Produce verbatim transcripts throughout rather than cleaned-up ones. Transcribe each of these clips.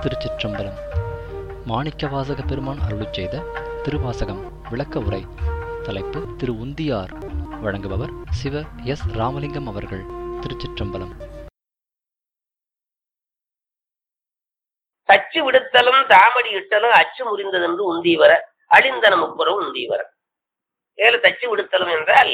திருச்சிற்றம்பலம். மாணிக்கவாசக பெருமான் அருளிச் செய்த திருவாசகம் விளக்க உரை. தலைப்பு திரு உந்தியார். வழங்குபவர் சிவ எஸ் ராமலிங்கம் அவர்கள். திருச்சிற்றம்பலம். தச்சு விடுத்தலும் தாமடி இட்டலும் அச்சு முறிந்ததென்று உந்தீவர அழிந்தன முப்புறம் உந்தீவர. ஏழு தச்சு விடுத்தலும் என்றால்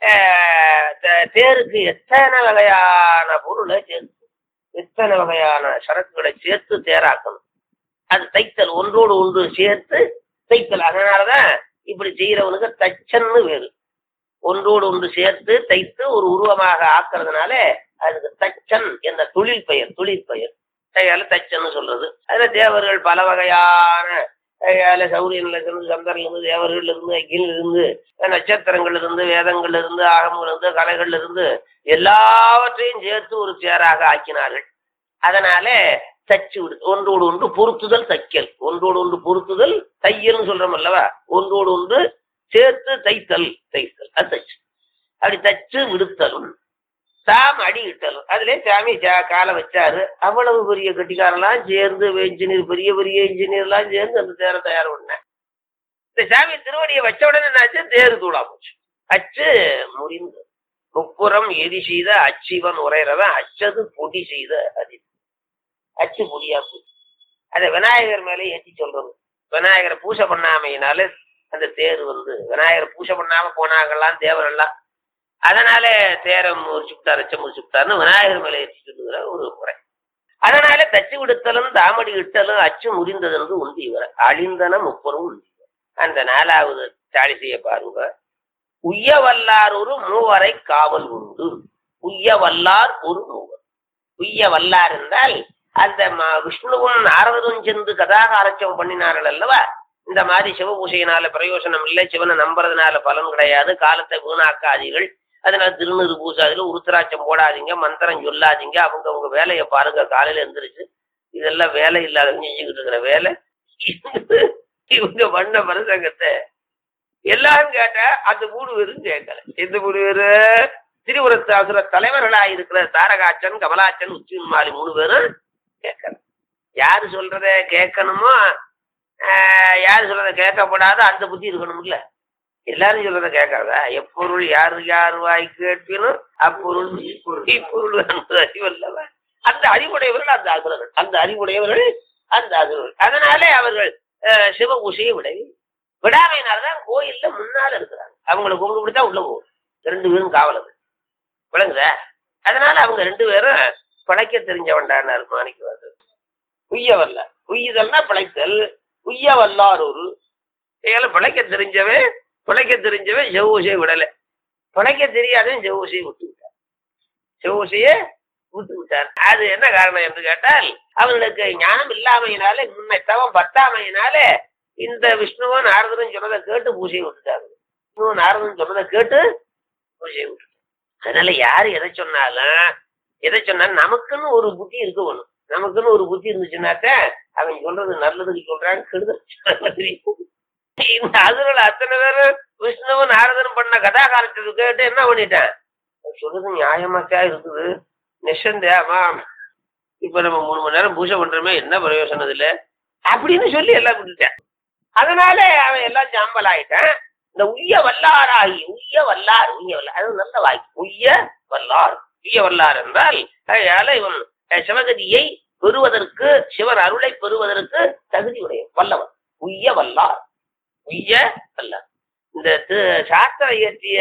தேருக்கு எத்தனை வகையான பொருளை சேர்த்து எத்தனை வகையான சரக்குகளை சேர்த்து தேராக்கணும். அது தைத்தல், ஒன்றோடு ஒன்று சேர்த்து தைத்தல். அதனாலதான் இப்படி செய்யறவனுக்கு தச்சன்னு வேறு. ஒன்றோடு ஒன்று சேர்த்து தைத்து ஒரு உருவமாக ஆக்குறதுனால அதுக்கு தச்சன் என்ற தொழில் பெயர். தொழில் பெயர் தச்சன்னு சொல்றது. அதுல தேவர்கள் பல வகையான சௌரியன்ல இருந்து, சந்திரன்ல இருந்து, தேவர்கள் இருந்து, அக்கில இருந்து, நட்சத்திரங்கள் இருந்து, வேதங்கள் இருந்து, ஆகமங்கள் இருந்து, கலைகள் இருந்து எல்லாவற்றையும் சேர்த்து ஒரு சேராக ஆக்கினார்கள். அதனால தச்சு விடு ஒன்றோடு ஒன்று பொருத்துதல் தைக்கல். ஒன்றோடு ஒன்று பொருத்துதல் தையல்னு சொல்றோம் அல்லவா. ஒன்றோடு ஒன்று சேர்த்து தைத்தல் தைத்தல் அது தச்சு. அப்படி தச்சு விடுத்தலும் தாம் அடி இட்டலும். அதுல சாமி காலை வச்சாரு. அவ்வளவு பெரிய கட்டிக்காரெல்லாம் சேர்ந்து இன்ஜினியர், பெரிய பெரிய இன்ஜினியர் எல்லாம் சேர்ந்து அந்த தேரை தயார் பண்ண. இந்த சாமி திருவடியை வச்ச உடனே என்னாச்சு, தேரு தூளா போச்சு. அச்சு முறிந்து முப்புறம் எரி செய்த அச்சிவன் உரையிறவன் அச்சது பொடி செய்த அதி. அச்சு பொடியா போச்சு. அதை விநாயகர் மேலே ஏற்றி சொல்றது. விநாயகரை பூசை பண்ணாமையினால அந்த தேர் வந்து விநாயகரை பூசை பண்ணாம போனாங்கலாம் தேவரெல்லாம். அதனால தேரை முறிச்சுட்டார், அச்ச முறிச்சுட்டாருன்னு விநாயகர் மேலே ஏற்றி சொல்லுகிற ஒரு முறை. அதனால தச்சு விடுத்தலும் தாமடி இட்டலும் அச்சு முறிந்தது என்று உந்தி வர அழிந்தன முப்பரும் உந்தி. அந்த நாலாவது சாலிசைய பாருங்க. உய்ய வல்லார் ஒரு மூவரை காவல் உண்டு. உய்ய வல்லார் ஒரு மூவர். உய்ய வல்லார் என்றால் அந்த விஷ்ணுவும் நாரதரும் சென்று கதாகாரட்சம் பண்ணினார்கள் அல்லவா. இந்த மாதிரி சிவ பூசையினால பிரயோசனம் இல்லை, சிவனை நம்புறதுனால பலன் கிடையாது, காலத்தை வீணாக்காதீர்கள், அதனால திருநீறு பூசாதீங்க, உருத்திராட்சம் போடாதீங்க, மந்திரம் சொல்லாதீங்க, அவங்க அவங்க வேலையை பாருங்க, காலையில எந்திரிச்சு இதெல்லாம் வேலை இல்லாதவங்க செஞ்சுக்கிட்டு இருக்கிற வேலை. இவங்க பண்ண மனசங்கத்தை எல்லாரும் கேட்ட அந்த மூணு பேரும் கேட்கல. எந்த மூணு பேரு? திருவுரத்தாசுர தலைவர்களாக இருக்கிற தாரகாச்சன், கமலாச்சன், உச்சிமாலி மூணு பேரும் கேட்கல. யாரு சொல்றத கேட்கணுமோ, யாரு சொல்றத கேட்கப்படாத அந்த புத்தி இருக்கணும்ல. எல்லாரும் சொல்றத கேட்கறதா? எப்பொருள் யாரு யாரு வாய் கேட்பினும் அப்பொருள் இப்பொருள் அறிவல்லவ. அந்த அறிவுடையவர்கள் அந்த அசுரர்கள், அந்த அறிவுடையவர்கள் அந்த அசுரர்கள். அதனாலே அவர்கள் சிவ பூசையை விடவே விடாமையினால்தான் கோயில்ல முன்னால இருக்கிறாங்க. அவங்களை கும்பிட்டு பிடித்தா உள்ள போகும். ரெண்டு பேரும் காவலர்கள் விளங்குதா. அதனால அவங்க ரெண்டு பேரும் பிழைக்க தெரிஞ்சவன்டானார் மாணிக்கவாசகர். உய்ய வல்ல உய்யுதல்னா பிழைத்தல். உய்ய வல்லார் ஒரு ஏழை பிழைக்க தெரிஞ்சவன் பிழைக்க தெரிஞ்சவன் செவ்வூசையை விடல. பிழைக்க தெரியாதவன் செவ்வூசையை விட்டு விட்டார். செவ்வூசையை விட்டு விட்டார். அது என்ன காரணம் என்று கேட்டால், அவர்களுக்கு ஞானம் இல்லாமையினாலே, முன்னைத்தவன் பத்தாமையினாலே இந்த விஷ்ணுவும் நாரதனும் சொன்னதை கேட்டு பூசையை விட்டுட்டாங்க. விஷ்ணுவும் நாரதன் சொன்னதை கேட்டு பூசையை விட்டுட்டாங்க. அதனால யாரு எதை சொன்னாலும் எதை சொன்னாலும் நமக்குன்னு ஒரு புத்தி இருக்க வேணும். நமக்குன்னு ஒரு புத்தி இருந்துச்சுன்னாக்க அவன் சொல்றது நல்லதுக்கு சொல்றாங்க, கெடுதல். இந்த அதுல அத்தனை பேரும் விஷ்ணுவும் நாரதனும் பண்ண கதாகாரத்துக்கு கேட்டு என்ன பண்ணிட்டேன், சொல்றது நியாயமாக்கா இருக்குது, நிஷந்தேமா இப்ப நம்ம மூணு மணி நேரம் பூஜை பண்றோமே, என்ன பிரயோசனம் இல்ல அப்படின்னு சொல்லி எல்லாம் விட்டுட்டேன். அதனால அவன் எல்லாம் சாம்பல் ஆயிட்டான். இந்த உய்ய வல்லாராகி உய்ய வல்லார் உய்ய வல்லார் அது நல்ல வாய்ப்பு. உய்ய வல்லார் உய்ய வல்லார் என்றால் அதனால இவன் சிவகதியை பெறுவதற்கு, சிவன் அருளை பெறுவதற்கு தகுதி உடைய வல்லவன். உய்ய வல்லார் உய்ய வல்லார். இந்த சாஸ்திர இயற்றிய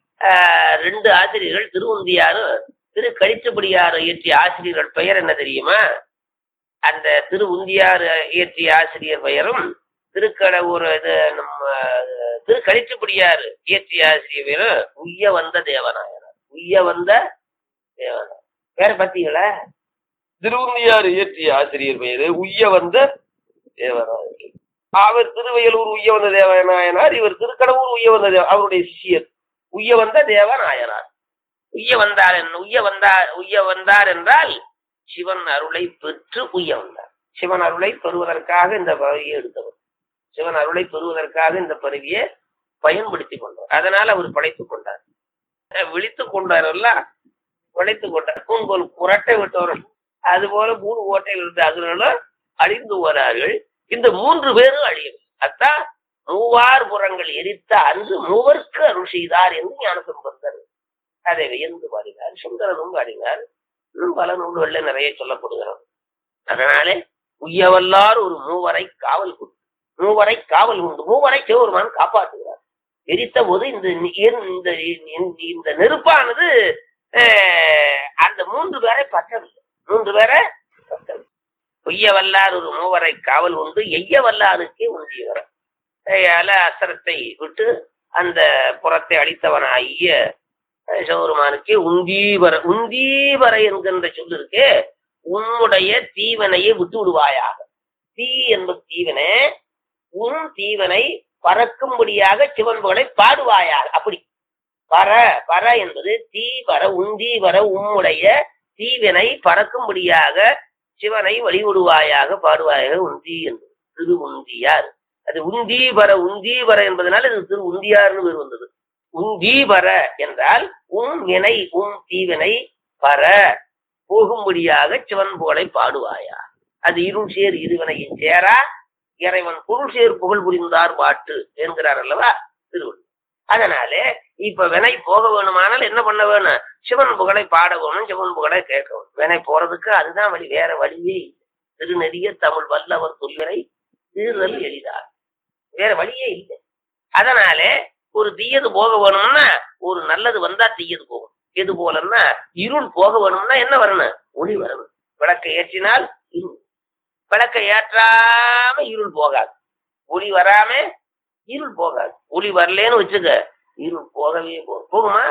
ரெண்டு ஆசிரியர்கள், திருவுந்தியாரும் திரு கழிச்சபடியார் இயற்றிய ஆசிரியர்கள் பெயர் என்ன தெரியுமா? அந்த திரு உந்தியார் இயற்றிய ஆசிரியர் பெயரும் திருக்கடவுர் இது நம்ம திரு கழிச்சபடியார் இயற்றிய ஆசிரியர் பெயரும் உய்ய வந்த தேவநாயனார். உய்ய வந்த தேவநாயனார் வேற பார்த்தீங்களா? திருவுந்தியார் இயற்றிய ஆசிரியர் பெயரு உய்ய வந்த தேவநாயனார். அவர் திருவையலூர் உய்ய வந்த தேவநாயனார், இவர் திருக்கடவுர் உய்ய வந்த தேவ அவருடைய சிஷியர் உய்ய வந்த தேவநாயனார். உய்ய வந்தார் உய்ய வந்தார் உய்ய வந்தார் என்றால் சிவன் அருளை பெற்று உய்ய வந்தார். சிவன் அருளை பெறுவதற்காக இந்த பதவியை எடுத்தவர். சிவன் அருளை பெறுவதற்காக இந்த பதவியை பயன்படுத்தி கொண்டார். அதனால அவர் படைத்துக் கொண்டார். விழித்துக் கொண்டாரல்ல, படைத்துக் கொண்டார். உங்கள் புரட்டை விட்டவர்கள் அது போல மூணு கோட்டைகள் இருந்து அதுகளும் அழிந்து போனார்கள். இந்த மூன்று பேரும் அழியும். அத்தான் மூவார் புறங்கள் எரித்த அன்று மூவர்க்கு அருள் செய்தார் என்று ஞானசம்பந்தர் அதை வியந்து பாடினார். சுந்தரனும் பாடினார். இன்னும் பல நூல்கள்ல நிறைய சொல்லப்படுகிறது. அதனாலே உய்யவல்லார் ஒரு மூவரை காவல் கொண்டு மூவரை காவல் உண்டு. மூவரை சிவபெருமான் காப்பாற்றுகிறார். எரித்த போது இந்த இந்த நெருப்பானது அந்த மூன்று பேரை பற்றவில்லை. மூன்று பேரை பற்றவில்லை. பொய்ய வல்லார் ஒரு மூவரை காவல் உண்டு எய்ய வல்லாருக்கே உண்டியவர். அல அசரத்தை விட்டு அந்த புறத்தை அளித்தவனாகிய சிவபெருமானுக்கே உந்தீவர உந்தீவர என்கின்ற சொல்லு இருக்கே, உன்னுடைய தீவனையை விட்டு விடுவாயாக. தீ என்பது தீவனை, உன் தீவனை பறக்கும்படியாக சிவன்புகளை பாடுவாயாக. அப்படி பர பர என்பது தீ வர உந்தி வர உம்முடைய தீவினை பறக்கும்படியாக சிவனை வழிவிடுவாயாக பாடுவாயாக. உந்தி என்பது திரு உந்தியார். அது உந்தி வர உந்தி வர என்பதனால் இது திரு உந்தியார்னு பேர் வந்தது. உந்தி வர என்றால் உம் வினை உம் தீவினை பர போகும்படியாக சிவன் புகழை பாடுவாயா. அது இருள் சேர் இருவினையின் சேரா இறைவன் பொருள் சேர் புகழ் புரிந்தார் பாட்டு என்கிறார் அல்லவா திருவள்ளுவர். அதனாலே இப்ப வினை போக வேணுமானால் என்ன பண்ண வேணும்? சிவன் புகழை பாட வேணும், சிவன் புகழை கேட்க வேணும். வினை போறதுக்கு அதுதான் வழி, வேற வழியே இல்லை. திருநெறிய தமிழ் வல்லவர் சொல்வரை தீர்தல் எளிதார், வேற வழியே இல்லை. அதனாலே ஒரு தீயது போக வேணும்னா ஒரு நல்லது வந்தா தீயது போகும். எது போலன்னா இருள் போக வேணும்னா என்ன வரணும்? ஒளி வரணும். விளக்கை ஏற்றினால் இருள், விளக்கை ஏற்றாம இருள் போகாது. ஒளி வராம இருள் போகாது. ஒளி வரலேன்னு வச்சுக்க, இருள் போகவே போகுமா?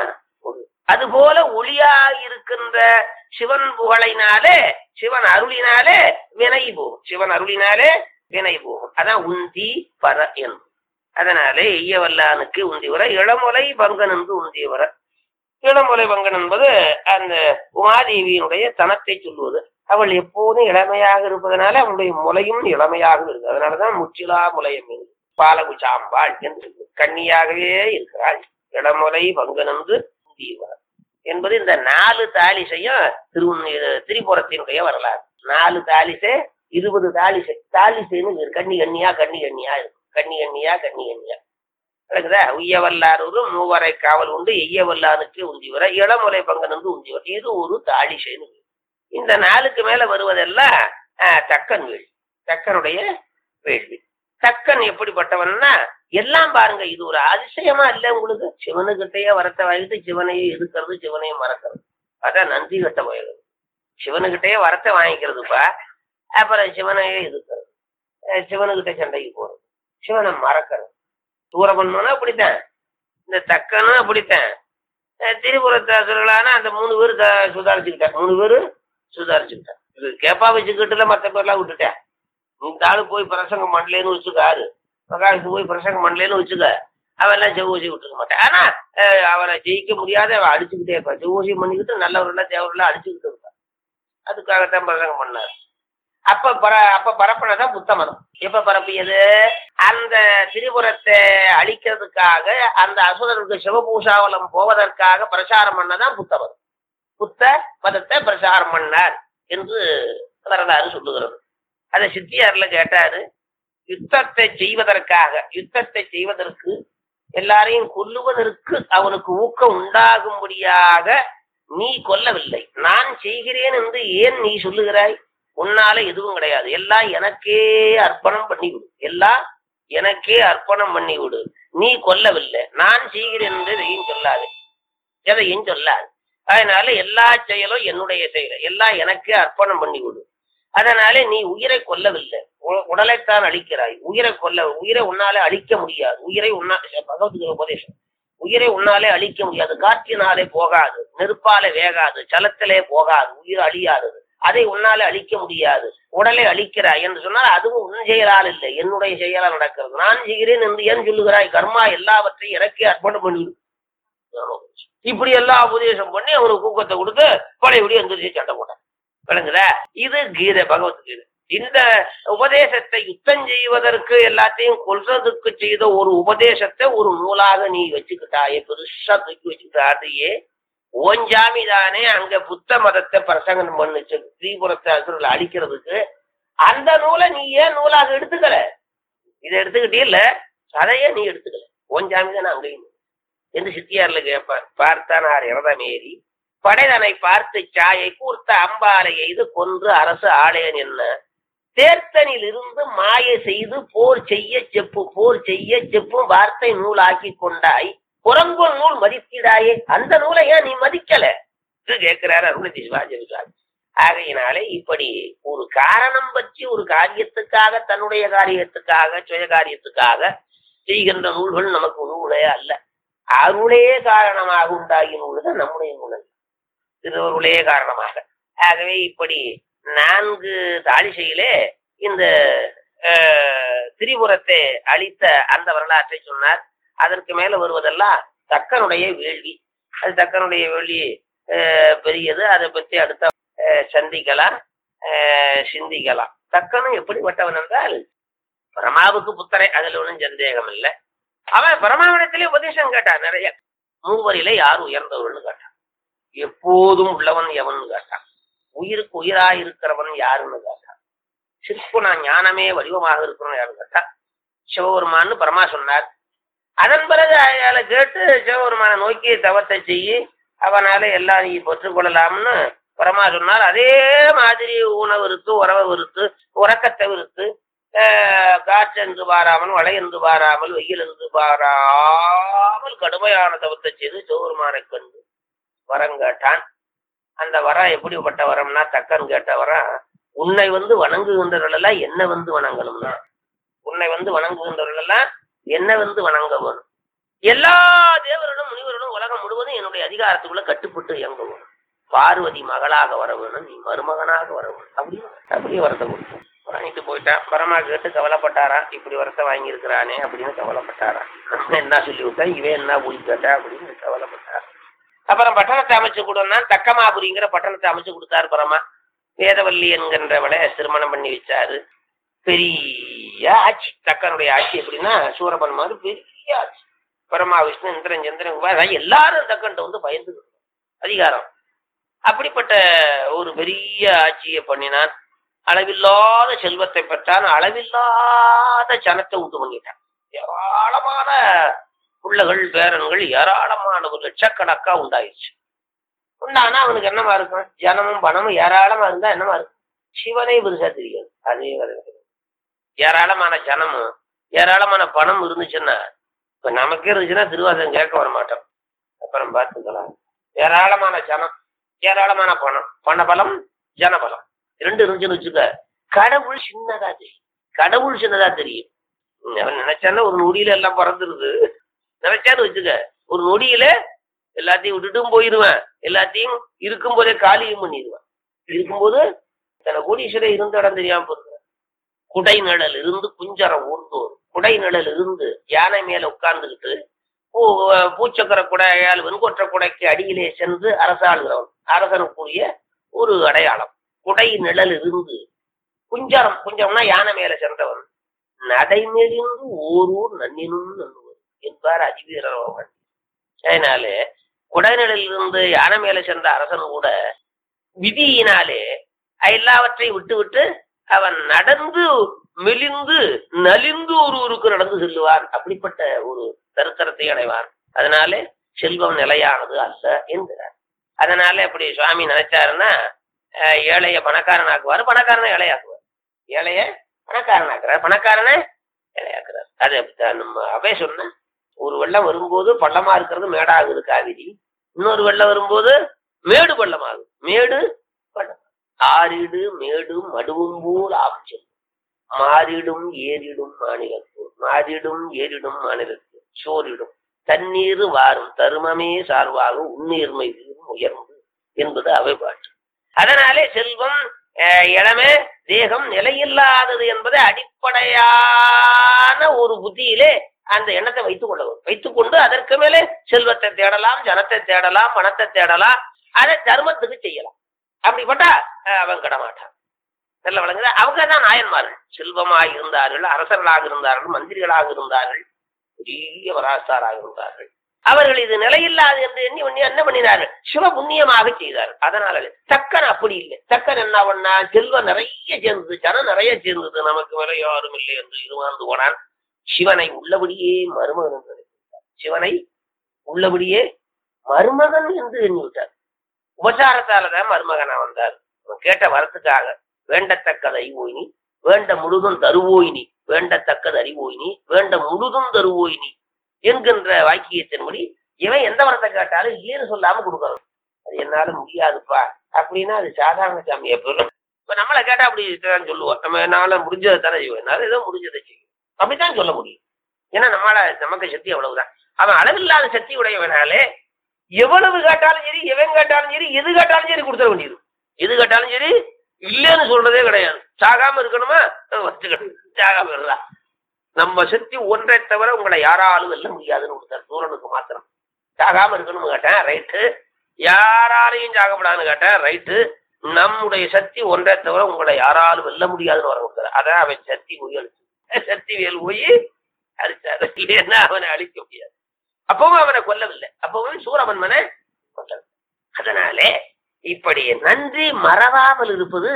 அது போல ஒளியா இருக்கின்ற சிவன் புகழினாலே சிவன் அருளினாலே வினை போகும். சிவன் அருளினாலே வினை போகும். அதான் உந்தி பர என்பது. அதனாலே ஐயவல்லானுக்கு உந்தி வர இளமுலை பங்கன் என்று உந்திய வர. இளமுலை பங்கன் என்பது அந்த உமாதேவியினுடைய தனத்தை சொல்லுவது. அவள் எப்போதும் இளமையாக இருப்பதனால அவளுடைய முலையும் இளமையாக இருக்கு. அதனாலதான் முச்சிலா முலையம் பாலகுச்சாம்பாள் என்று கன்னியாகவே இருக்கிறாள். இளமுலை பங்கன் என்று உந்திய வர என்பது இந்த நாலு தாலிசையும் திரு திரிபுரத்தினுடைய வரலாறு. நாலு தாலிசை இருபது தாலிசை. தாலிசைன்னு கண்ணி கண்ணியா கண்ணி கண்ணியா இருக்கும். கண்ணி கண்ணியா கண்ணி கண்ணியா இருக்குதா? உய்யவல்லாரூரும் மூவரை காவல் உண்டு எய்யவல்லானுக்கு உந்தி வர இளமுலை பங்கன் என்று உந்தி வர. இது ஒரு தாலிசைன்னு. இந்த நாளுக்கு மேல வருவதெல்லாம் தக்கன் வேள்வி, தக்கனுடைய வேள்வி. தக்கன் எப்படிப்பட்டவன்னா எல்லாம் பாருங்க, இது ஒரு அதிசயமா இல்ல உங்களுக்கு? சிவனுக்கிட்டையே வரத்தை வாங்கிட்டு சிவனையே எதுக்கிறது, சிவனையும் மறக்கிறது. அதான் நந்தி கட்ட போயிடுது. சிவனுக்கிட்டையே வரத்தை வாங்கிக்கிறதுப்பா, அப்புறம் சிவனையே எதுக்கிறது, சிவனுக்கிட்ட சண்டைக்கு போறது, சிவனை மறக்கிறது. சூரபன்மனும் அப்படித்தான், இந்த தக்கனும் அப்படித்தான். திரிபுரத்தாசுரர்களான அந்த மூணு பேரு சுதாரிச்சுக்கிட்டேன். மூணு பேரு சுதாரிச்சுக்கிட்டேன். இது கேப்பா வச்சுக்கிட்டுல மற்ற பேர்லாம் விட்டுட்டேன். இந்த ஆளு போய் பிரசங்கம் பண்ணலேன்னு வச்சுக்காரு, மகாவிஷ்ணு போய் பிரசங்கம் பண்ணலேன்னு வச்சுக்க, அவெல்லாம் செவ்வூசி விட்டுக்க மாட்டேன். ஆனா அவரை ஜெயிக்க முடியாத அவன் அடிச்சுக்கிட்டே இருப்பான். செவ்வூசி பண்ணிக்கிட்டு நல்லவரெல்லாம் தேவரெல்லாம் அடிச்சுக்கிட்டு இருப்பான். அதுக்காகத்தான் பிரசங்கம் பண்ணாரு. அப்ப பர அப்ப பரப்பினதான் புத்த மதம். எப்ப பரப்பியது? அந்த திரிபுரத்தை அழிக்கிறதுக்காக, அந்த அசுரருக்கு சிவபூஷாவலம் போவதற்காக பிரச்சாரம் பண்ணதான் புத்த மதம். புத்த மதத்தை பிரச்சாரம் பண்ணார் என்று வரலாறு சொல்லுகிறது. அதை சித்தியார்ல கேட்டாரு. யுத்தத்தை செய்வதற்காக, யுத்தத்தை செய்வதற்கு எல்லாரையும் கொல்லுவதற்கு அவனுக்கு ஊக்கம் உண்டாகும்படியாக நீ கொல்லவில்லை, நான் செய்கிறேன் என்று ஏன் நீ சொல்லுகிறாய்? உன்னால எதுவும் கிடையாது, எல்லாம் எனக்கே அர்ப்பணம் பண்ணிவிடு, எல்லாம் எனக்கே அர்ப்பணம் பண்ணிவிடு, நீ கொல்லவில்லை, நான் செய்கிறேன் என்று எதையும் சொல்லாது, எதையும் சொல்லாது. அதனால எல்லா செயலும் என்னுடைய செயல், எல்லாம் எனக்கே அர்ப்பணம் பண்ணிவிடு. அதனாலே நீ உயிரை கொல்லவில்லை, உடலைத்தான் அழிக்கிறாய். உயிரை கொல்ல உயிரை உன்னாலே அழிக்க முடியாது. உயிரை உன்னா பகவத்கீதை உபதேசம், உயிரை உன்னாலே அழிக்க முடியாது. காற்றினாலே போகாது, நெருப்பாலே வேகாது, ஜலத்திலே போகாது, உயிர் அழியாதது. அதை உன்னாலே அழிக்க முடியாது. உடலை அழிக்கிறாய் என்று சொன்னால் அதுவும் உன் செயலால் இல்லை, என்னுடைய செயலால் நடக்கிறது. நான் செய்கிறேன் என்று ஏன் சொல்லுகிறாய்? கர்மா எல்லாவற்றையும் எனக்கே அர்ப்பணம் பண்ணிவிடு. இப்படி எல்லாம் உபதேசம் பண்ணி அவனுக்கு ஊக்கத்தை கொடுத்து பழையபடி எந்திரிச்சு சண்டை போட்டான். விளங்குதா? இது கீதை, பகவத்கீதை. இந்த உபதேசத்தை யுத்தம் செய்வதற்கு எல்லாத்தையும் கொல்றதுக்கு செய்த ஒரு உபதேசத்தை ஒரு நூலாக நீ வச்சுக்கிட்டாயே, பெருசா தூக்கி வச்சுக்கிட்டாதையே. ஓஞ்சாமி தானே அங்க புத்த மதத்தை பிரசங்கம் பண்ணுச்சு திரிபுரத்தை அசுரர்களை அழிக்கிறதுக்கு. அந்த நூலை நீ ஏன் நூலாக எடுத்துக்கல? இதை எடுத்துக்கிட்டே இல்ல, அதையே நீ எடுத்துக்கல. ஓஞ்சாமி தானே அங்கேயும் என்று சித்தியார்ல கேட்பார். பார்த்தானார் இரதமேறி படைதனை பார்த்து சாயை கூர்த்த அம்பாலை எய்து கொன்று அரசு ஆலயன் என்ன தேர்த்தனில் இருந்து மாய செய்து போர் செய்ய செப்பு போர் செய்ய செப்பும் வார்த்தை நூல் ஆக்கி கொண்டாய் புறங்கோல் நூல் மதித்திடாயே, அந்த நூலை ஏன் நீ மதிக்கல கேட்கிறார் அருணதி சிவாஜி. ஆகையினாலே இப்படி ஒரு காரணம் பற்றி ஒரு காரியத்துக்காக, தன்னுடைய காரியத்துக்காக, சுய காரியத்துக்காக செய்கின்ற நூல்கள் நமக்கு நூலே அல்ல. அருளே காரணமாக உண்டாகிய நூல் தான் நம்முடைய நூல், திருவருளே காரணமாக. ஆகவே இப்படி நான்கு தாளிசையிலே இந்த திரிபுரத்தை அளித்த அந்த வரலாற்றை சொன்னார். அதற்கு மேல வருவதெல்லாம் தக்கனுடைய வேள்வி. அது தக்கனுடைய வேள்வி பெரியது. அதை பற்றி அடுத்த சந்திக்கலாம், சிந்திக்கலாம். தக்கனும் எப்படிப்பட்டவன் என்றால் பிரமாவுக்கு புத்தரை, அதுல ஒன்றும் சந்தேகம் இல்லை. அவன் பிரமாவிடத்திலே உபதேசம் கேட்டான் நிறைய. மூவரிலே யார் உயர்ந்தவர்னு கேட்டான். எப்போதும் உள்ளவன் எவன் கேட்டான். உயிருக்கு உயிராயிருக்கிறவன் யாருன்னு கேட்டான். சிற்புனா ஞானமே வடிவமாக இருக்கிறவன் யாருன்னு கேட்டான். சிவபெருமான்னு பரமா சொன்னார். அதன் பிறகு அயால கேட்டு சிவபெருமான நோக்கி தவத்தை செய்யி அவனால எல்லாம் நீ பெற்றுக்கொள்ளலாம்னு பரமா சொன்னார். அதே மாதிரி உணவு விருத்து, உறவை விருத்து, உறக்கத்தை விருத்து, காற்றென்று பாராமல், மழை என்று பாராமல், வெயில் என்று பாராமல் கடுமையான தவத்தை செய்து சிவபெருமானை கண்டு வரம் கேட்டான். அந்த வரம் எப்படிப்பட்ட வரம்னா, தக்கன் கேட்ட வரம், உன்னை வந்து வணங்குகின்றவர்கள் எல்லாம் என்ன வந்து வணங்கணும்னா, உன்னை வந்து வணங்குகின்றவர்கள் எல்லாம் என்ன வந்து வணங்க வேணும். எல்லா தேவர்களும் முனிவர்களும் உலகம் முழுவதும் என்னுடைய அதிகாரத்துக்குள்ள கட்டுப்பட்டு இயங்க வேணும். பார்வதி மகளாக வர வேணும், நீ மருமகனாக வர வேணும். அப்படியே அப்படியே வரத்தை கொடுத்தோம். வாங்கிட்டு போயிட்டான். பரமா கேட்டு கவலைப்பட்டாரான், இப்படி வரத்தை வாங்கி இருக்கிறானே அப்படின்னு கவலைப்பட்டாரான். என்ன சொல்லி விட்டா இவன் என்ன போய் கேட்டா அப்படின்னு கவலைப்பட்டார். அப்புறம் பட்டணத்தை அமைச்சு கொடுன்னா, தக்கமாபுரிங்கிற பட்டணத்தை அமைச்சு கொடுத்தாரு பரமா. வேதவல்லி என்கின்றவளை திருமணம் பண்ணி வச்சாரு. பெரிய ஆட்சி தக்கனுடைய ஆட்சி. எப்படின்னா சூரபன் மாதிரி பெரிய ஆட்சி. பரமா, விஷ்ணு, இந்திரன், சந்திரன் எல்லாரும் தக்கன்ட்ட வந்து பயந்து அதிகாரம். அப்படிப்பட்ட ஒரு பெரிய ஆட்சியை பண்ணினான். அளவில்லாத செல்வத்தை பெற்றான். அளவில்லாத சனத்தை உண்டு பண்ணிட்டான். ஏராளமான பிள்ளைகள், பேரன்கள் ஏராளமான ஒரு லட்சக்கணக்கா உண்டாயிடுச்சு. உண்டானா அவனுக்கு என்னமா இருக்கும்? ஜனமும் பணமும் ஏராளமா இருந்தா என்னமா இருக்கும்? சிவனே பெருசா தெரியாது. அதே ஏராளமான ஜனமும் ஏராளமான பணம் இருந்துச்சுன்னா, இப்ப நமக்கே இருந்துச்சுன்னா திருவாசகம் கேட்க வர மாட்டோம். அப்புறம் பார்த்துக்கலாம். ஏராளமான ஜனம், ஏராளமான பணம், பண பலம், ஜனபலம் ரெண்டு இருந்துச்சுன்னு வச்சுக்க, கடவுள் சின்னதா தெரியும். கடவுள் சின்னதா தெரியும். அவன் நினைச்சானா ஒரு நொடியில எல்லாம் பறந்துருது. நினைச்சான்னு வச்சுக்க, ஒரு நொடியில எல்லாத்தையும் விட்டுட்டும் போயிடுவேன். எல்லாத்தையும் இருக்கும் போதே காலியும் பண்ணிடுவேன். இருக்கும்போது தன கோடீஸ்வரர் இருந்த இடம் தெரியாம போயிருக்க. குடை நிழல் இருந்து குஞ்சரம் ஊர்ந்தோர், குடை நிழல் இருந்து யானை மேல உட்கார்ந்துக்கிட்டு பூ பூச்சக்கர குடையால் வெண்கொற்ற குடைக்கு அடியிலே சென்று அரசாளுகிறவன், அரசனுக்குரிய ஒரு அடையாளம். குடை நிழல் இருந்து குஞ்சரம், குஞ்சரம்னா யானை மேல சென்றவன், நடைமேலிருந்து ஓரூர் நன்னினும் நன்னுவர் என்பார் அதிவீரவன். அதனால குடைநிழலில் இருந்து யானை மேல சென்ற அரசன் கூட விதியினாலே எல்லாவற்றையும் விட்டு விட்டு அவன் நடந்து மெலிந்து நலிந்து ஒரு ஊருக்கு நடந்து செல்லுவான். அப்படிப்பட்ட ஒரு தருத்தரத்தை அடைவான். அதனால செல்வம் நிலையானது அல்ல என்கிறார். அதனால அப்படி சுவாமி நினைச்சாருன்னா ஏழைய பணக்காரனாக்குவார், பணக்காரனை ஏழையாக்குவார். ஏழைய பணக்காரனாக்குறார், பணக்காரனை ஏழையாக்குறார். அது அப்படித்தான் நம்ம அவே சொன்ன. ஒரு வெள்ளம் வரும்போது பள்ளமா இருக்கிறது மேடாகுது காவிரி, இன்னொரு வெள்ளம் வரும்போது மேடு பள்ளமாகுது, மேடு பள்ளம். ஆறிடு மேடும் மடுவும் போல் ஆப்சம் மாறிடும் ஏறிடும் மாநிலத்தூர், மாறிடும் ஏறிடும் மாநிலத்தூர் சோரிடும் தண்ணீர் வாரும் தருமமே சார்பாகும் உன்னீர்மை வீரும் உயர்ந்து என்பது அவை பாட்டு. அதனாலே செல்வம், இளமை, தேகம் நிலையில்லாதது என்பதை அடிப்படையான ஒரு புத்தியிலே அந்த எண்ணத்தை வைத்துக் கொள்ள வைத்துக் கொண்டு அதற்கு மேலே செல்வத்தை தேடலாம், ஜனத்தை தேடலாம், பணத்தை தேடலாம், அதை தர்மத்துக்கு செய்யலாம். அப்படிப்பட்டா அவன் கிடமாட்டான். நல்ல வழங்குது. அவங்க தான் நாயன்மார்கள். செல்வமாக இருந்தார்கள், அரசர்களாக இருந்தார்கள், மந்திரிகளாக இருந்தார்கள், பெரிய வராசாராக இருந்தார்கள். அவர்கள் இது நிலையில்லாது என்று எண்ணி பண்ணி என்ன பண்ணினாரு? சிவ புண்ணியமாக செய்தார். அதனால தக்கன் அப்படி இல்லை. தக்கன் என்ன பண்ணா? செல்வம் நிறைய சேர்ந்தது, ஜனம் நிறைய சேர்ந்தது, நமக்கு மேல யாரும் இல்லை என்று இருவார்ந்து போனான். சிவனை உள்ளபடியே மருமகன் என்று நினைத்தார். சிவனை உள்ளபடியே மருமகன் என்று எண்ணிவிட்டார். உபசாரத்தாலதான் மருமகனா வந்தார். கேட்ட வரத்துக்காக வேண்டத்தக்கது அறிவோயினி, வேண்ட முழுதும் தருவோயினி, வேண்டத்தக்கது அறிவோயினி, வேண்ட முழுதும் தருவோயினி என்கின்ற வாக்கியத்தின்படி இவன் எந்த வரத்தை கேட்டாலும் இல்லைன்னு சொல்லாம கொடுக்கணும். அது என்னால முடியாதுப்பா அப்படின்னா அது சாதாரண சாமியை போயிடும். இப்ப நம்மளை கேட்டா அப்படி சொல்லுவோம், நம்ம என்னால முடிஞ்சதை தானே செய்வோம், என்னால ஏதோ முடிஞ்சதை செய்யும் அப்படித்தான் சொல்ல முடியும். ஏன்னா நம்மளால நமக்கு சக்தி அவ்வளவுதான். அவன் அளவில்லாத சக்தி உடையவனாலே எவ்வளவு கேட்டாலும் சரி, எவன் கேட்டாலும் சரி, எது கேட்டாலும் சரி கொடுத்துட வேண்டியது. எது கேட்டாலும் சரி இல்லைன்னு சொல்றதே கிடையாது. சாகாம இருக்கணுமா வச்சுக்கணும், சாகாம இருந்தா நம்ம சக்தி ஒன்றை தவிர உங்களை யாராலும் வெல்ல முடியாதுன்னு கொடுத்தார். சூரனுக்கு மாத்திரம் சாகாம இருக்கணும்னு கேட்டேன், ரைட்டு. யாராலையும் சாகப்படாதுன்னு கேட்டேன், ரைட்டு. நம்முடைய சக்தி ஒன்றை தவிர உங்களை யாராலும் வெல்ல முடியாதுன்னு வர கொடுத்தாரு. அதான் அவன் சக்தி போய் அழிச்சு, சக்தி வேல் போய் அழிச்சாரு. ஏன்னா அவனை அழிக்க முடியாது. அப்பவும் அவனை கொல்லவில்லை, அப்பவும் சூரமன்மனை கொல்லவில்லை. அதனாலே இப்படி நன்றி மறவாமல் இருப்பது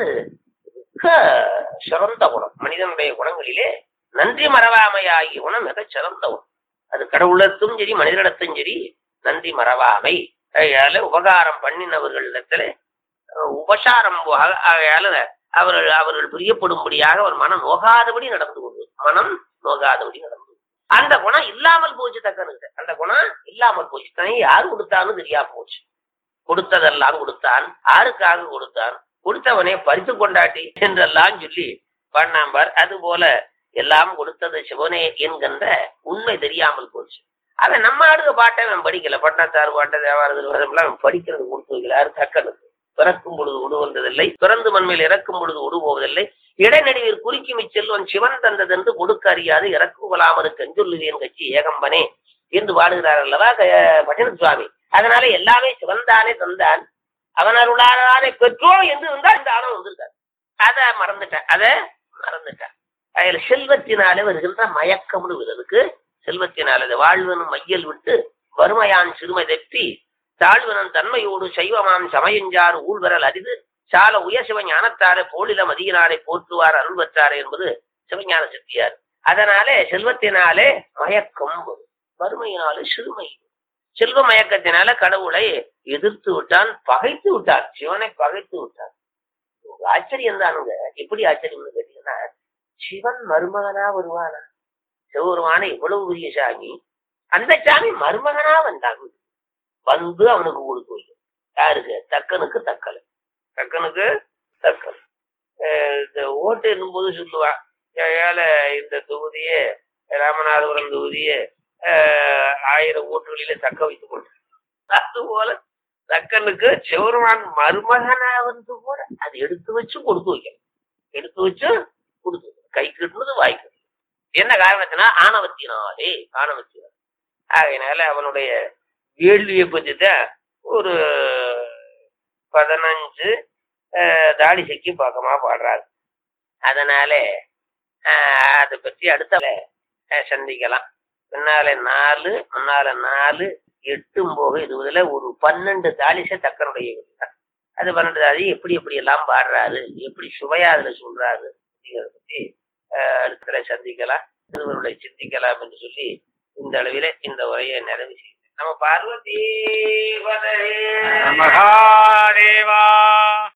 சிறந்த குணம். மனிதனுடைய குணங்களிலே நன்றி மறவாமையாகிய குணம் மிக சிறந்த குணம். அது கடவுளத்தும் சரி மனிதனிடத்தும் சரி நன்றி மறவாமை. ஆகையால உபகாரம் பண்ணினவர்களிடத்துல உபசாரம் ஆகையால அவர்கள் அவர்கள் பிரியப்படும்படியாக அவர் மனம் நோகாதபடி நடந்து கொண்டு மனம் நோகாதபடி நடந்து அந்த குணம் இல்லாமல் போச்சு. தக்கனுக்கு அந்த குணம் இல்லாமல் போச்சு. தனி யாரு கொடுத்தான்னு தெரியாம போச்சு. கொடுத்ததெல்லாம் கொடுத்தான், யாருக்காக கொடுத்தான், கொடுத்தவனே பறித்து கொண்டாட்டி என்றெல்லாம் சொல்லி பண்ணாம்பார். அது போல எல்லாம் கொடுத்தது சிவனே என்கின்ற உண்மை தெரியாமல் போச்சு. அவன் நம்ம ஆடுக பாட்டை அவன் படிக்கல. பட்டத்தாறு பாட்டை தேவாரத்தில் படிக்கிறது கொடுத்து வைக்கலாரு. தக்கனுக்கு பிறக்கும் பொழுது உடுவந்ததில்லை, பிறந்து மண்மையில் இறக்கும் பொழுது உடுபோவதில்லை, இடைநடுவில் குறுக்கி செல்வன் சிவன் தந்ததென்று கொடுக்க அறியாது இறக்கு கொலாமது கஞ்சொல்லுவேன் கட்சி ஏகம்பனே என்று பாடுகிறார் அல்லவா பஜன சுவாமி. அதனால எல்லாமே சிவன்தானே தந்தான், அவன் அருளாதானே பெற்றோம் என்று இருந்தால் இந்த ஆணவம் வந்திருக்காரு. அதை மறந்துட்டான், அதை மறந்துட்டான். அதில் செல்வத்தினாலே வருகின்ற மயக்கம்னு விதற்கு செல்வத்தினால வாழ்வனும் மையல் விட்டு வறுமையான் சிறுமை தப்பி தாழ்வனன் தன்மையோடு சைவமான் சமயஞ்சாறு ஊழ்வரல் அரிது சால உயர் சிவ ஞானத்தாரே போலில மதியினாரை போற்றுவார் அருள் பெற்றாரே என்பது சிவஞான சக்தியார். அதனாலே செல்வத்தினாலே மயக்கம், வறுமையினாலே சிறுமை. செல்வ மயக்கத்தினால கடவுளை எதிர்த்து விட்டான், பகைத்து விட்டான், சிவனை பகைத்து விட்டான். ஆச்சரியம் தானுங்க. எப்படி ஆச்சரியம்னு கேட்டீங்கன்னா, சிவன் மருமகனா வருவானா? சிவபெருமான இவ்வளவு பெரிய சாமி, அந்த சாமி மருமகனா வந்தாங்க. வந்து அவனுக்கு கொடுத்து வைக்கும். யாருக்கு? தக்கனுக்கு தக்கலை. தக்கனுக்கு தக்கல். இந்த ஓட்டு என்னும்போது சொல்லுவான், ஏழை இந்த தொகுதியே ராமநாதபுரம் தொகுதியே ஆயிரம் ஓட்டுகளிலே தக்க வைத்துக் கொண்டு, அதுபோல தக்கனுக்கு சிவருமான் மருமகனா வந்து கூட அதை எடுத்து வச்சு கொடுத்து வைக்கணும். எடுத்து வச்சு கொடுத்து கை கட்டுனது வாய்க்கு. என்ன காரணத்தினா ஆணவத்தினாலே ஆணவத்தினால். ஆகையினால அவனுடைய வேள்வியை பற்றிதான் ஒரு பதினஞ்சு தாடி செக்கி பக்கமா பாடுறாரு. அதனால அதை பற்றி அடுத்த சந்திக்கலாம். பின்னால நாலு முன்னால நாலு எட்டும் போக இருபதுல ஒரு பன்னெண்டு தாலிசை தக்கனுடைய அது பன்னெண்டு தாலி எப்படி எப்படி எல்லாம் பாடுறாரு, எப்படி சுவையா அதுல சொல்றாரு அப்படிங்கிறத பத்தி அடுத்த சந்திக்கலாம், திருவருளை சிந்திக்கலாம் என்று சொல்லி இந்த அளவில இந்த உரையை நிறைவு செய்ய நம்ம பார்வதி மகாதேவா.